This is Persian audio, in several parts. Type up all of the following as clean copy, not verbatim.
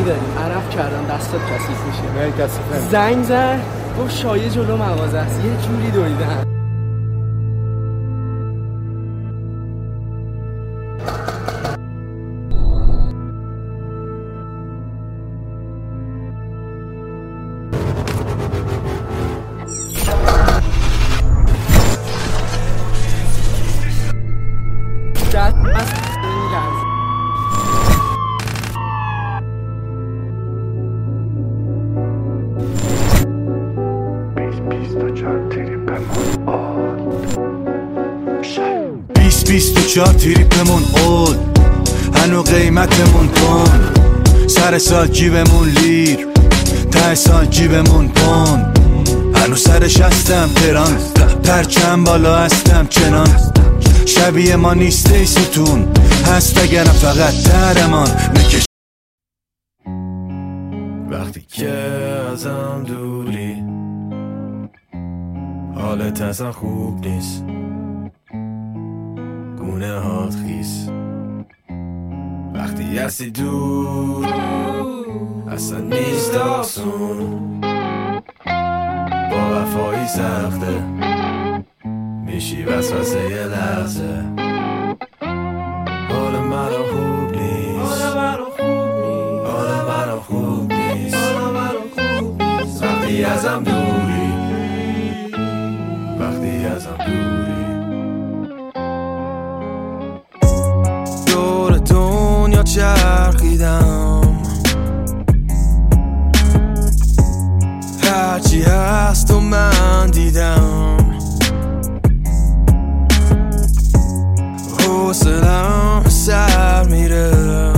داریم، عرف کردم دستات کثیف میشه. نه کثیفه. زنگ زد گفت شایعه جلو مغازه است، یه جوری دویدن. چهار تریپمون اول هنو قیمتمون کن، سر سال جیبمون لیر، ته سال جیبمون پون، هنو سرش هستم تران، پرچم بالا هستم چنان، شبیه ما نیست ای ستون، هست اگرم فقط درمان نکش. وقتی که ازم دوری حالت اصلا خوب نیست، گونه هات خیس، وقتی هستی دور اصلا نیست آسون، با وفایی سخته میشی وسوسه یه لحظه، حال منو خوب نیست، حال منو خوب نیست، وقتی ازم دوری، وقتی ازم دوری. دور دنیا چرخیدم، هرچی هست و من دیدم، حوصله‌ام سر میره،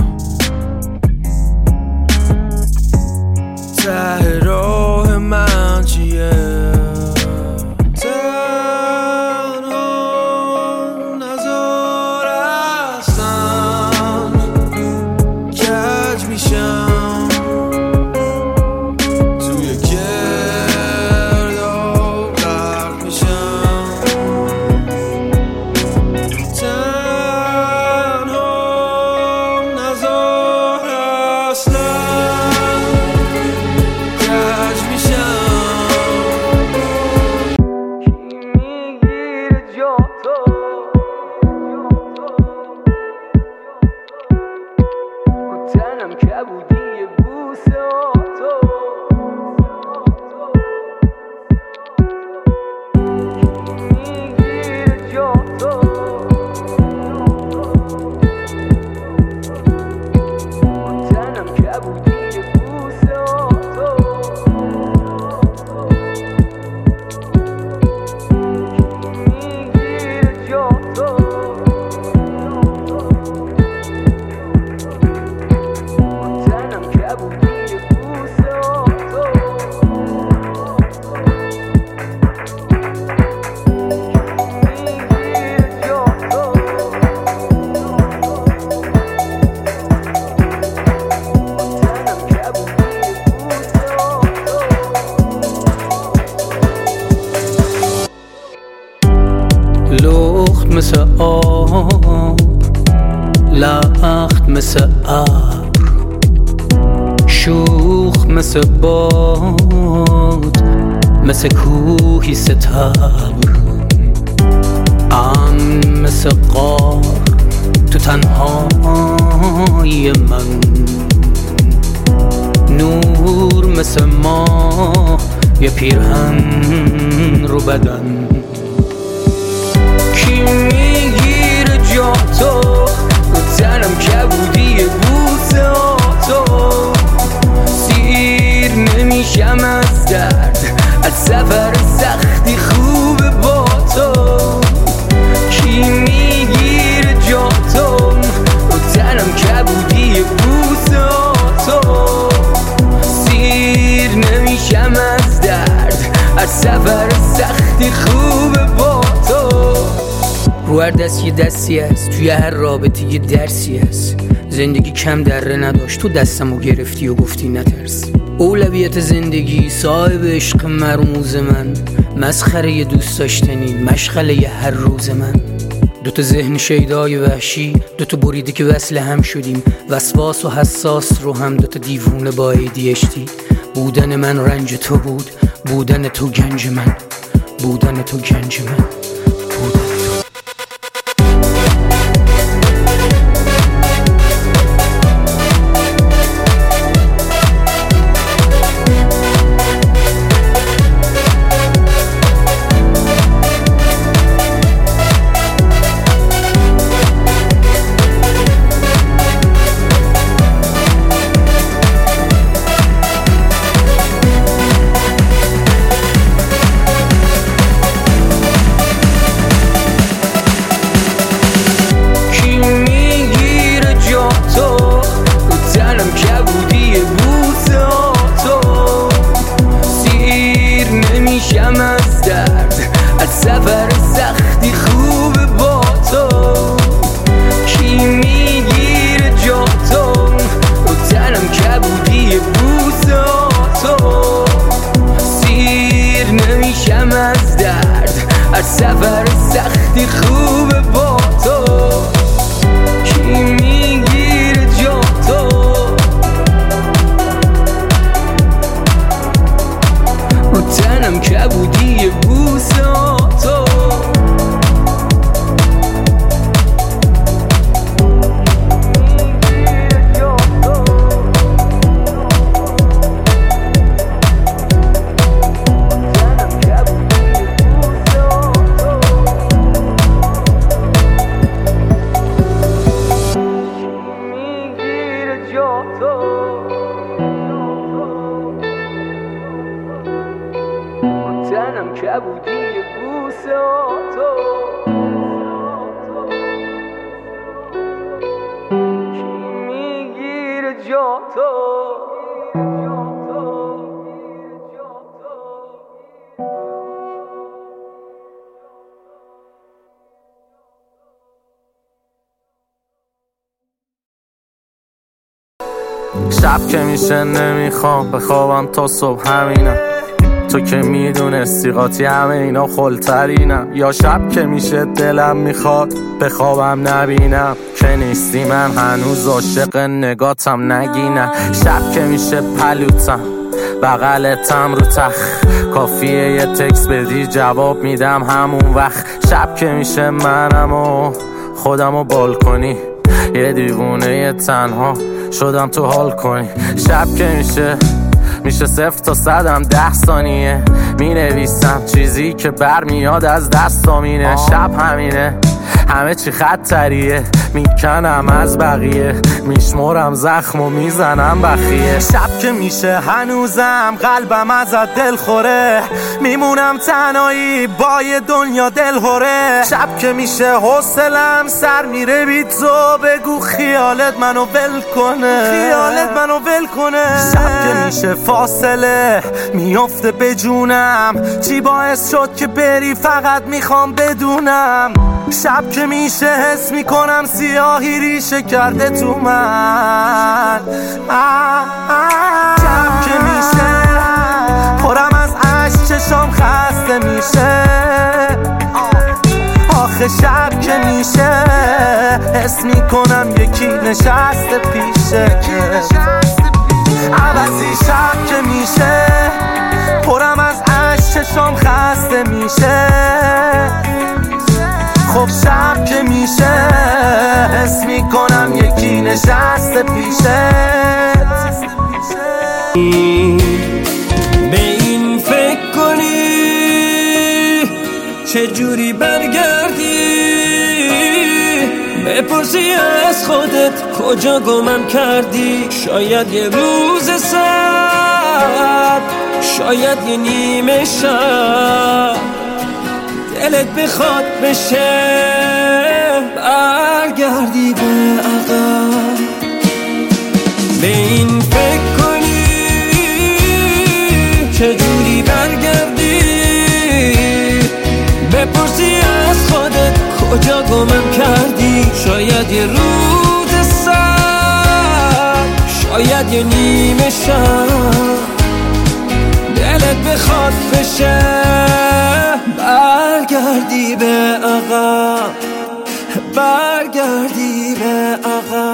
ته راه من چیه، لخت مثل آب، لخت مثل ابر، شوخ مثل باد، مثل کوهی ستبر، امن مثل غار تو تنهای من، نور مثل ماه یه پیرهن رو بدن، کی میگیره جا تو رو تنم کبودی بوسه تو، سیر نمیشم از درد، از سفر سختی خوب با تو، کی میگیره جا تو رو تنم کبودی بوسه تو، سیر نمیشم از درد، از سفر سختی خوب با تو. رو هر دست یه دستی هست، توی هر رابطه یه درسی هست، زندگی کم دره نداشت، تو دستمو گرفتی و گفتی نترس، اولویت زندگی صاحب عشق مرموز من، مسخره یه دوست داشتنی مشغله یه هر روز من، دوتا ذهن شیدای وحشی، دوتا بریده که وصل هم شدیم، وسواس و حساس رو هم دوتا دیوونه با ADHD. بودن من رنج تو بود، بودن تو گنج من، بودن تو گنج من، بودن تو. سفر سختی خوبه با تو، کی میگیره جا تو، رو تنم کبودی بوسه تو، سیر نمیشم از درد، از سفر سختی خوبه با تو، کی میگیره جا تو، رو تنم کبودی بوسه تو. تنم کبودی بوسه تو، کی میگیره جا تو. شب که میشه نمیخوام بخوابم تا صبح، همینم تو که میدونستی قاطی همه اینا خلترینم. یا شب که میشه دلم میخواد بخوابم نبینم که نیستی، من هنوز عاشق نگاتم نگینم. شب که میشه پلوتم بغلتم رو تخ، کافیه یه تکس بدی جواب میدم همون وقت. شب که میشه منم و خودم و بال کنی، یه دیوونه یه تنها شدم تو حال کنی. شب که میشه 0 تا 100 10 ثانیه، می نویسم چیزی که برمیاد از دستامینه. شب همینه همه چی خطریه، میکنم از بقیه، میشمرم زخم و میزنم بخیه. شب که میشه هنوزم قلبم ازت دل خوره، میمونم تنهایی با یه دنیا دل هوره. شب که میشه حوصلم سر میره بی تو، بگو خیالت منو ول کنه، خیالت منو ول کنه. شب که میشه فاصله میفته به جونم، چی باعث شد که بری فقط میخوام بدونم. شب که میشه حس میکنم سیاهی ریشه کرده تو من. شب که میشه پرم از عشق چشام خسته میشه، آخه شب که میشه حس میکنم یکی نشسته پیشه. عوضی شب که میشه پرم از عشق چشام خسته میشه، خب شب که میشه حس میکنم یکی نشسته پیشه. به این فکر کنی چجوری برگردی، بپرسی از خودت کجا گمم کردی. شاید یه روز سرد، شاید یه نیمه شب، دلت بخواد بشه برگردی به عقب. به این فکر کنی چجوری برگردی، بپرسی از خودت کجا گمم کردی. شاید یه روز سرد، شاید یه نیمه شب، دلت بخواد بشه برگردی به عقب. برگردی به عقب.